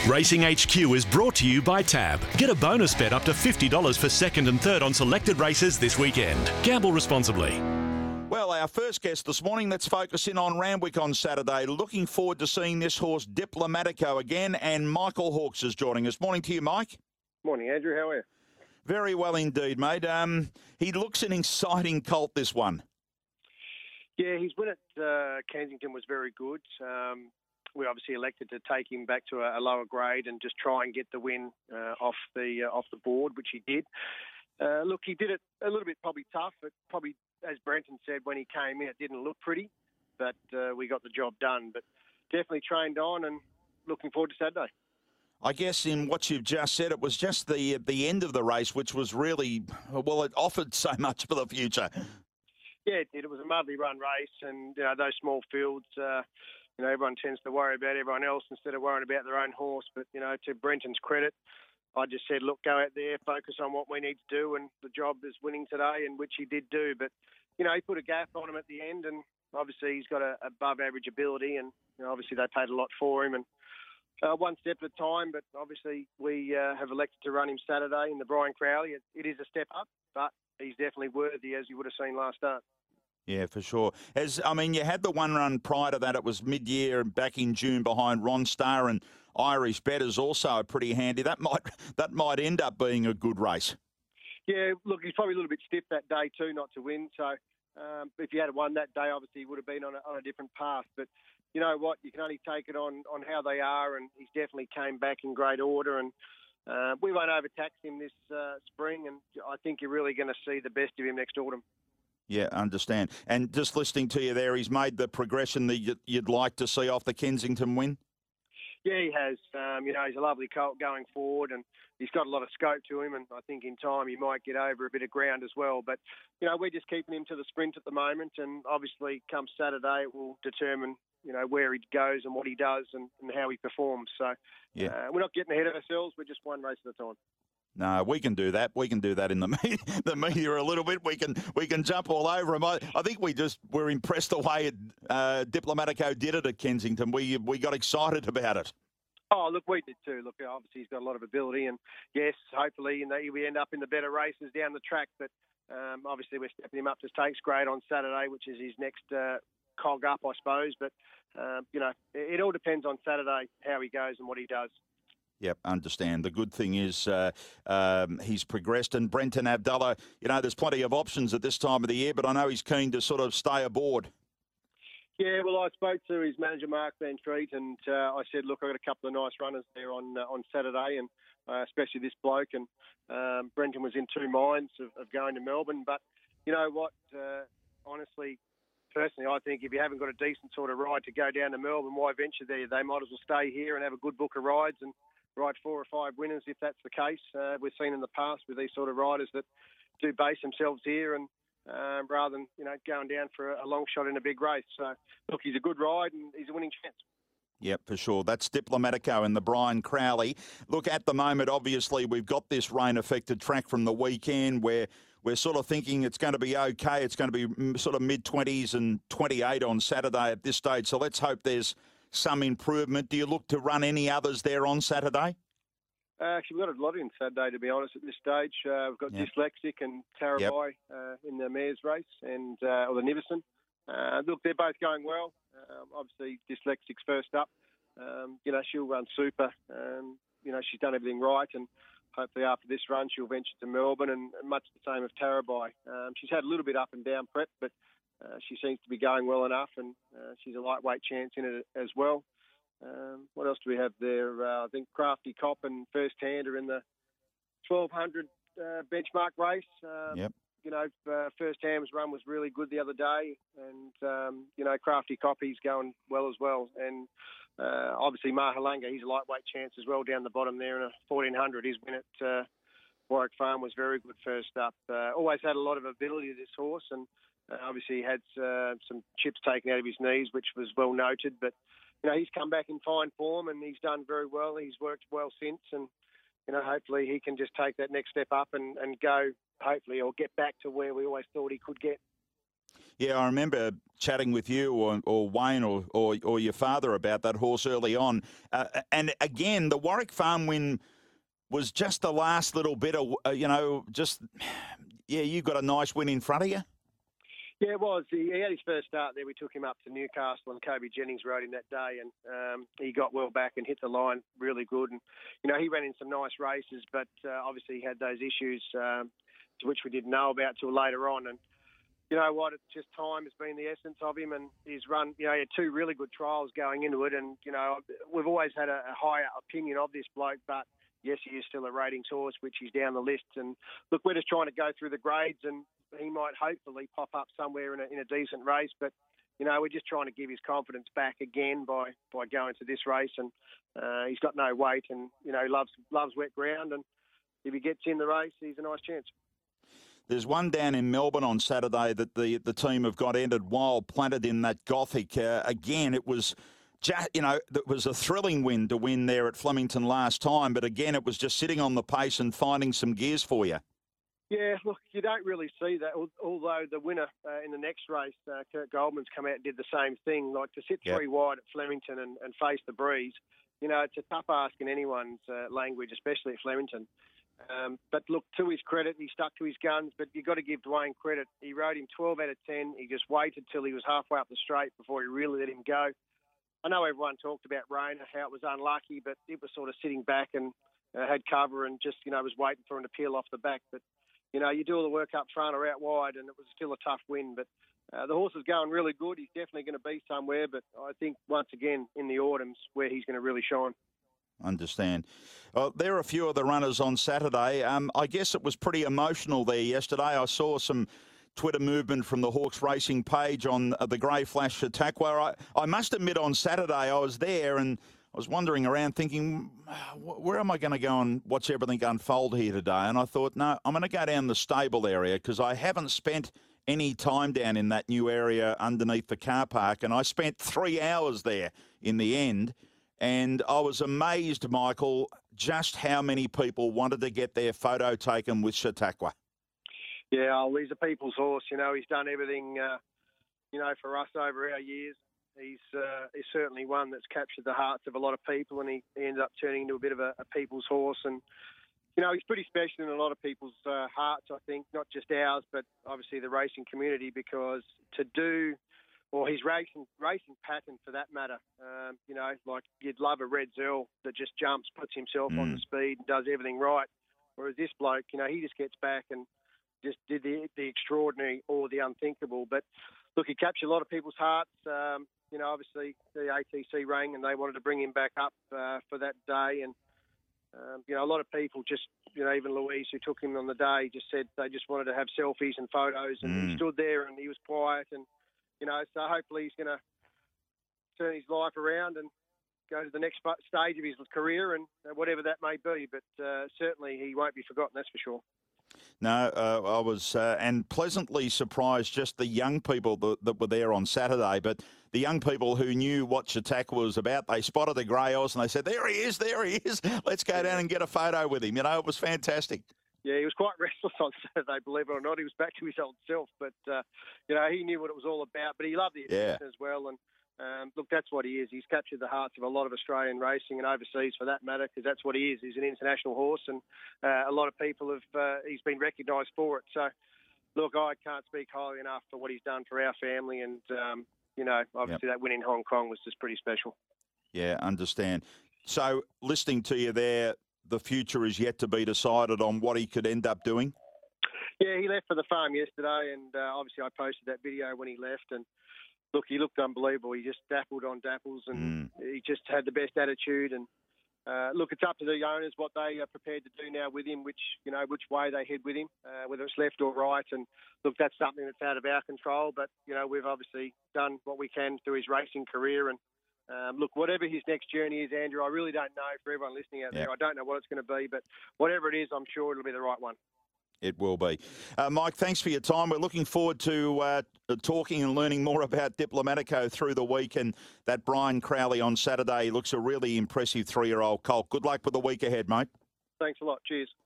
Racing HQ is brought to you by Tab. Get a bonus bet up to $50 for second and third on selected races this weekend. Gamble responsibly. Well, our first guest this morning, let's focus in on Randwick on Saturday. Looking forward to seeing this horse, Diplomatico, again, and Michael Hawkes is joining us. Morning to you, Mike. Morning, Andrew. How are you? Very well indeed, mate. He looks an exciting colt, this one. Yeah, his win at Kensington was very good. We obviously elected to take him back to a lower grade and just try and get the win off the board, which he did. Look, he did it a little bit probably tough. It probably, as Brenton said, when he came in, it didn't look pretty, but we got the job done. But definitely trained on and looking forward to Saturday. I guess in what you've just said, it was just the end of the race, which was really, well, it offered so much for the future. Yeah, it did. It was a mudly run race, and those small fields, everyone tends to worry about everyone else instead of worrying about their own horse. But, to Brenton's credit, I just said, look, go out there, focus on what we need to do, and the job is winning today, and which he did do. But, he put a gap on him at the end, and obviously he's got a above-average ability, and obviously they paid a lot for him, and one step at a time. But obviously we have elected to run him Saturday in the Brian Crowley. It is a step up, but he's definitely worthy, as you would have seen last start. Yeah, for sure. You had the one run prior to that. It was mid-year back in June behind Ron Starr, and Irish Better's also pretty handy. That might end up being a good race. Yeah, look, he's probably a little bit stiff that day too, not to win. So if he had won that day, obviously he would have been on a different path. But you know what? You can only take it on how they are, and he's definitely came back in great order. And we won't overtax him this spring, and I think you're really going to see the best of him next autumn. Yeah, understand. And just listening to you there, he's made the progression that you'd like to see off the Kensington win? Yeah, he has. He's a lovely colt going forward, and he's got a lot of scope to him, and I think in time he might get over a bit of ground as well. But, we're just keeping him to the sprint at the moment, and obviously come Saturday it will determine, where he goes and what he does and how he performs. So we're not getting ahead of ourselves. We're just one race at a time. No, we can do that. We can do that in the media a little bit. We can jump all over him. I think we're impressed the way Diplomatico did it at Kensington. We got excited about it. Oh, look, we did too. Look, obviously he's got a lot of ability, and yes, hopefully we end up in the better races down the track. But obviously we're stepping him up to Stakes Grade on Saturday, which is his next cog up, I suppose. But it all depends on Saturday how he goes and what he does. Yep, understand. The good thing is he's progressed. And Brenton Avdulla, there's plenty of options at this time of the year, but I know he's keen to sort of stay aboard. Yeah, well, I spoke to his manager, Mark Van Treat, and I said, look, I've got a couple of nice runners there on Saturday, and especially this bloke. And Brenton was in two minds of going to Melbourne. But you know what? Honestly, personally, I think if you haven't got a decent sort of ride to go down to Melbourne, why venture there? They might as well stay here and have a good book of rides and ride 4 or 5 winners if that's the case. We've seen in the past with these sort of riders that do base themselves here and rather than going down for a long shot in a big race. So look, he's a good ride and he's a winning chance. Yep, for sure. That's Diplomatico and the Brian Crowley. Look, at the moment, obviously, we've got this rain-affected track from the weekend where we're sort of thinking it's going to be okay. It's going to be sort of mid-20s and 28 on Saturday at this stage. So let's hope there's some improvement. Do you look to run any others there on Saturday? Actually, we've got a lot in Saturday, to be honest, at this stage. We've got Dyslexic and Tarabai in the Mares race, and or the Nivison. Look, they're both going well. Obviously, Dyslexic's first up. She'll run super. She's done everything right, and hopefully after this run, she'll venture to Melbourne, and much the same of Tarabai. She's had a little bit up and down prep, but she seems to be going well enough, and she's a lightweight chance in it as well. What else do we have there? I think Crafty Cop and First Hand are in the 1200 benchmark race. First Hand's run was really good the other day, and Crafty Cop, he's going well as well. And obviously Mahalanga, he's a lightweight chance as well down the bottom there in a 1400. His win at Warwick Farm was very good first up. Always had a lot of ability, this horse, and obviously he had some chips taken out of his knees, which was well noted. But he's come back in fine form, and he's done very well. He's worked well since, and hopefully he can just take that next step up and go, hopefully, or get back to where we always thought he could get. Yeah, I remember chatting with you or Wayne or your father about that horse early on. And again, the Warwick Farm win was just the last little bit of, you got a nice win in front of you. Yeah, it was. He had his first start there. We took him up to Newcastle, and Kobe Jennings rode him that day, and he got well back and hit the line really good. And, he ran in some nice races, but obviously he had those issues to which we didn't know about till later on. And you know what, it's just time has been the essence of him, and his run, he had two really good trials going into it. And, we've always had a higher opinion of this bloke, but yes, he is still a ratings horse, which he's down the list. And look, we're just trying to go through the grades, and he might hopefully pop up somewhere in a decent race. But, we're just trying to give his confidence back again by going to this race. And he's got no weight, and, loves wet ground. And if he gets in the race, he's a nice chance. There's one down in Melbourne on Saturday that the team have got entered, Wild Planted, in that Gothic. Again, it was it was a thrilling win to win there at Flemington last time. But again, it was just sitting on the pace and finding some gears for you. Yeah, look, you don't really see that, although the winner in the next race, Kurt Goldman's come out and did the same thing, like to sit three wide at Flemington and face the breeze. It's a tough ask in anyone's language, especially at Flemington. But look, to his credit, he stuck to his guns, but you've got to give Dwayne credit. He rode him 12 out of 10. He just waited till he was halfway up the straight before he really let him go. I know everyone talked about Rayner, how it was unlucky, but it was sort of sitting back and had cover and just, was waiting for him to peel off the back. But, you do all the work up front or out wide, and it was still a tough win. But the horse is going really good. He's definitely going to be somewhere, but I think once again in the autumn's where he's going to really shine. Understand. There are a few of the runners on Saturday. I guess it was pretty emotional there yesterday. I saw some Twitter movement from the Hawks Racing page on the Grey Flash Chautauqua. I must admit, on Saturday I was there and I was wandering around thinking, where am I going to go and watch everything unfold here today? And I thought, no, I'm going to go down the stable area because I haven't spent any time down in that new area underneath the car park. And I spent 3 hours there in the end. And I was amazed, Michael, just how many people wanted to get their photo taken with Chautauqua. Yeah, he's a people's horse. He's done everything, for us over our years. He's certainly one that's captured the hearts of a lot of people, and he ended up turning into a bit of a people's horse. And, he's pretty special in a lot of people's hearts, I think, not just ours, but obviously the racing community, because his racing pattern for that matter, like you'd love a Red Zerl that just jumps, puts himself on the speed, and does everything right. Whereas this bloke, he just gets back and just did the extraordinary or the unthinkable. But look, he captured a lot of people's hearts. Obviously the ATC rang and they wanted to bring him back up for that day. And, a lot of people just, even Louise, who took him on the day, just said they just wanted to have selfies and photos. And he stood there and he was quiet. And, so hopefully he's going to turn his life around and go to the next stage of his career and whatever that may be. But certainly he won't be forgotten, that's for sure. No, I was and pleasantly surprised just the young people that were there on Saturday. But the young people who knew what Chautauqua was about, they spotted the grey horse and they said, there he is. Let's go down and get a photo with him. It was fantastic. Yeah, he was quite restless on Saturday, believe it or not. He was back to his old self. But, he knew what it was all about. But he loved the attention as well. And, look, that's what he is. He's captured the hearts of a lot of Australian racing and overseas for that matter, because that's what he is. He's an international horse, and a lot of people he's been recognised for it. So, look, I can't speak highly enough for what he's done for our family. And, obviously that win in Hong Kong was just pretty special. Yeah, understand. So, listening to you there, the future is yet to be decided on what he could end up doing? Yeah, he left for the farm yesterday, and obviously I posted that video when he left, and look, he looked unbelievable. He just dappled on dapples, and he just had the best attitude. And look, it's up to the owners what they are prepared to do now with him, which way they head with him, whether it's left or right. And look, that's something that's out of our control. But we've obviously done what we can through his racing career. And look, whatever his next journey is, Andrew, I really don't know. For everyone listening out there, I don't know what it's going to be, but whatever it is, I'm sure it'll be the right one. It will be. Mike, thanks for your time. We're looking forward to talking and learning more about Diplomatico through the week, and that Brian Crowley on Saturday looks a really impressive 3-year-old colt. Good luck with the week ahead, mate. Thanks a lot. Cheers.